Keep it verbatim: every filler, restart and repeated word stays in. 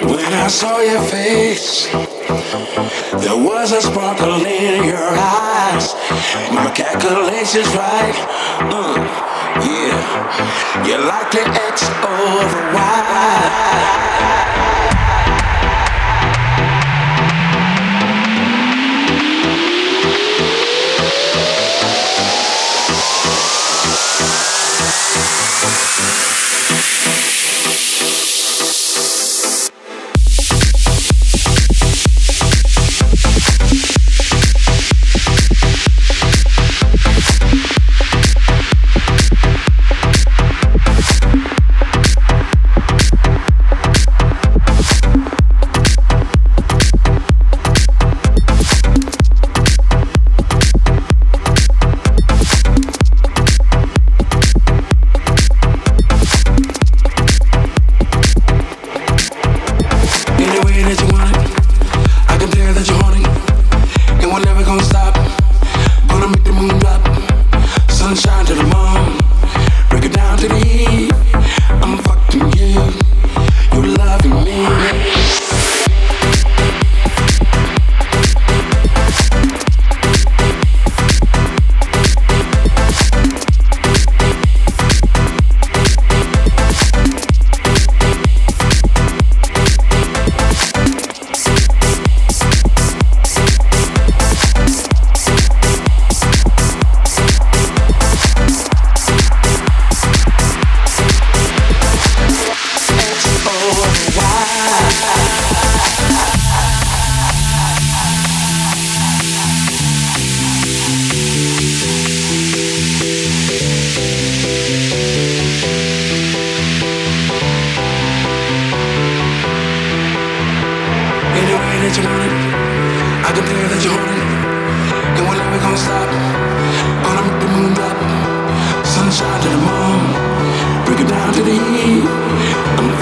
When I saw your face, there was a sparkle in your eyes. My calculations right, uh, yeah. You're like the X over Y. I can tell that you're horny, and we're never gonna stop. Gonna make the moon drop, sunshine to the moon, break it down to the heat. I'm